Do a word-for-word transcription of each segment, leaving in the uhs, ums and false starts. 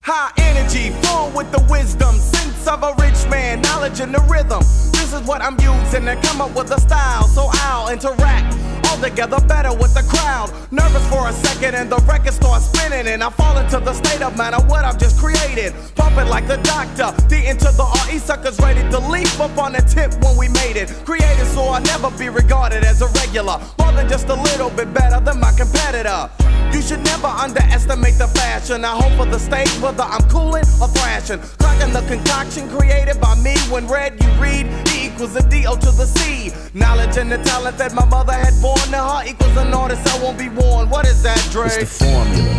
High energy, full with the wisdom, sense of a rich man, knowledge in the rhythm. This is what I'm using to come up with a style, so I'll interact altogether better with the crowd. Nervous for a second and the record starts spinning, and I fall into the state of mind of what I've just created. Pumping like the doctor, D into the R E, suckers ready to leap up on the tip when we made it. Created so I'll never be regarded as a regular, more than just a little bit better than my competitor. You should never underestimate the fashion. I hope for the stage, whether I'm cooling or thrashing. Cracking the concoction created by me. When read, you read, E equals a D O to the C. Knowledge and the talent that my mother had born to her equals an artist I won't be born. What is that, Dre? It's the formula.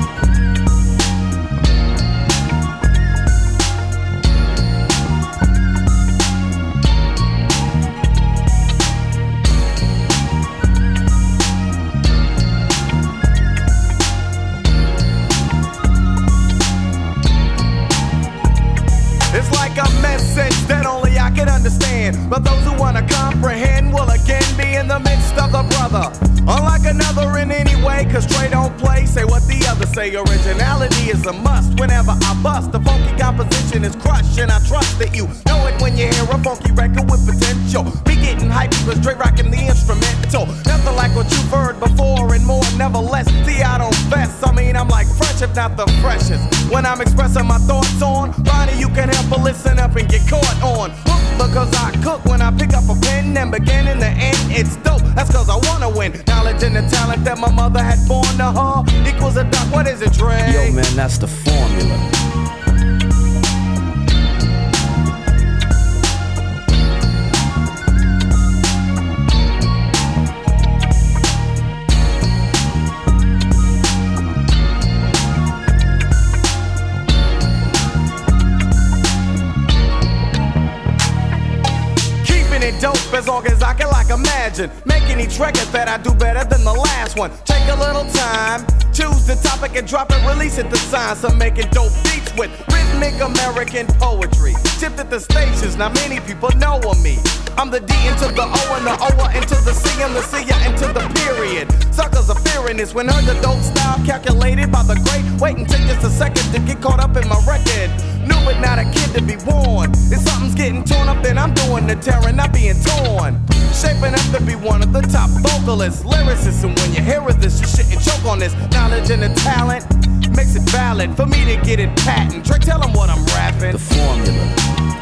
It's like a message that only I can understand, but those who wanna comprehend will again be in the midst of the brother. Unlike another in any way, cause Trey don't play, say what the others say. Originality is a must whenever I bust. The funky composition is crushed, and I trust that you know it when you hear a funky record with potential. Be getting hyped because Dre rocking the instrumental. Nothing like what you've heard before and more, nevertheless. See, I don't fess, I mean I'm like fresh if not the freshest. When I'm expressing my thoughts on Bonnie, you can help but listen up and get caught on hook, because I cook when I pick up a pen and begin in the end it's dope, that's cause I wanna win. Knowledge and the talent that my mother had born to her equals a duck, what is it, Dre? Yo man, that's the formula. Dope as long as I can like imagine making each record that I do better than the last one. Take a little time, choose the topic and drop it, release it. The science of making dope beats with rhythmic American poetry. Tipped at the stations, now many people know of me. I'm the D into the O and the O into the C and the C into the period. Suckers are fearing this when heard the dope style calculated by the great. Waiting take just a second to get caught up in my record. New but not a kid to be born. If something's getting torn up, then I'm doing the tearing, not being torn. Shaping up to be one of the top vocalists, lyricists, and when you hear of this, you shouldn't choke on this. Knowledge and the talent makes it valid for me to get it patent. Trey, tell them what I'm rapping. The formula.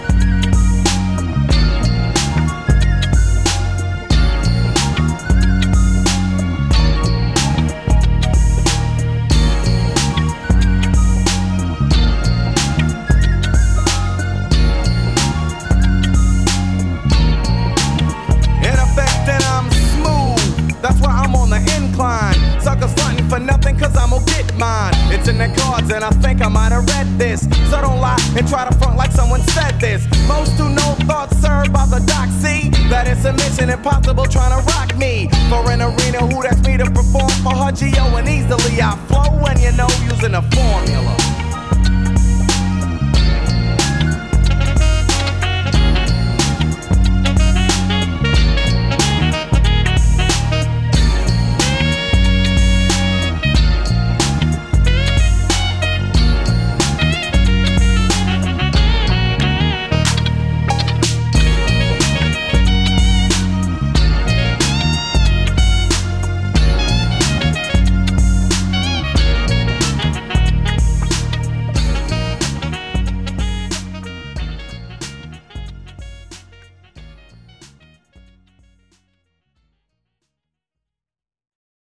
That's why I'm on the incline. Suckers frontin' for nothing cause I'm gonna get mine. It's in the cards and I think I might have read this. So don't lie and try to front like someone said this. Most who know thoughts served by the doc see that it's a mission impossible trying to rock me. For an arena who asked me to perform for her G O and easily I flow when you know using a formula.